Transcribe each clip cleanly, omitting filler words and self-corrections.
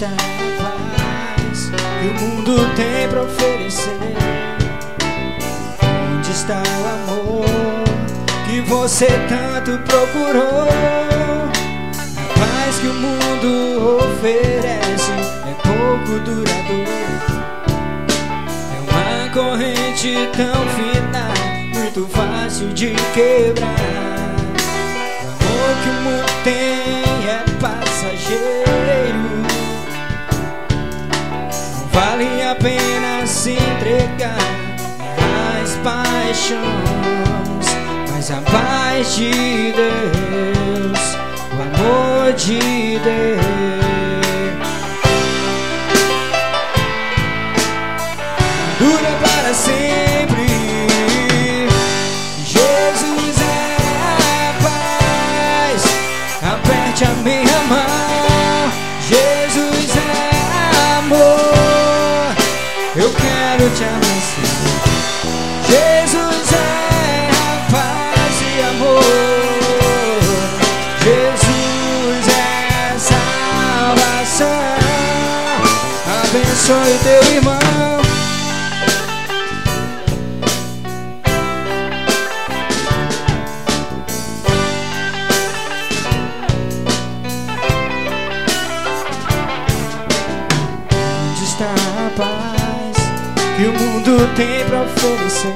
está a paz que o mundo tem pra oferecer? Onde está o amor que você tanto procurou? A paz que o mundo oferece é pouco duradoura. É uma corrente tão fina, muito fácil de quebrar. O amor que o mundo tem é passageiro. Não vale a pena se entregar às paixões, mas a paz de Deus, o amor de Deus dura para sempre. Jesus é paz, aperte a minha mão. Jesus é amor, eu quero te abraçar. Jesus é paz e amor, Jesus é salvação. Abençoe teu irmão. Está a paz que o mundo tem pra oferecer?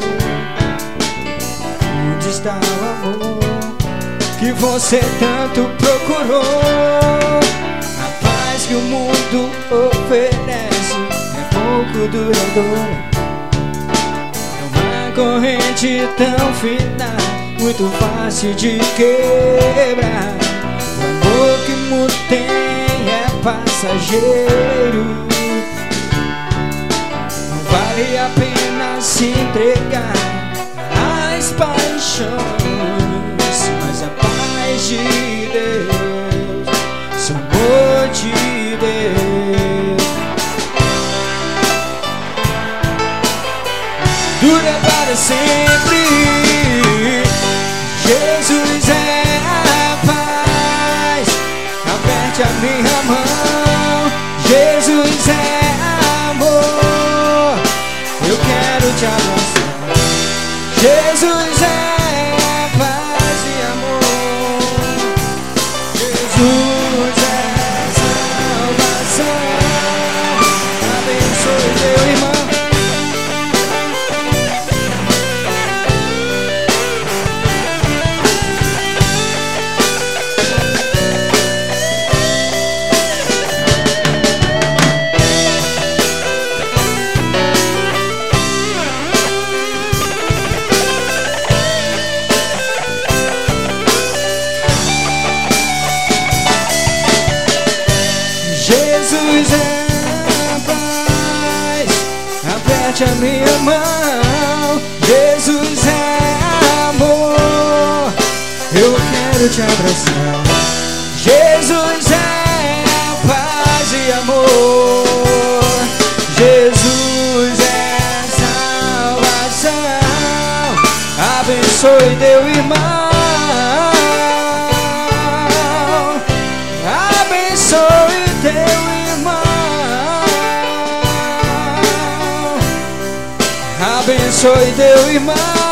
Onde está o amor que você tanto procurou? A paz que o mundo oferece é pouco duradoura. É uma corrente tão fina, muito fácil de quebrar. O amor que o mundo tem é passageiro. Vale a pena se entregar às paixões, mas a paz de Deus, o amor de Deus dura para sempre. Jesus é a paz, aperte a minha mão. Jesus é amor, eu quero te abraçar. Jesus é paz e amor, Jesus é salvação. Abençoe teu irmão. Jesus é paz, aperte a minha mão. Jesus é amor, eu quero te abraçar. Jesus é paz e amor, Jesus é salvação. Abençoe teu irmão. Abençoe teu irmão, abençoe teu irmão,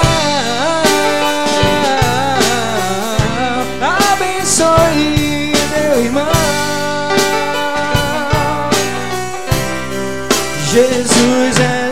abençoe teu irmão. Jesus é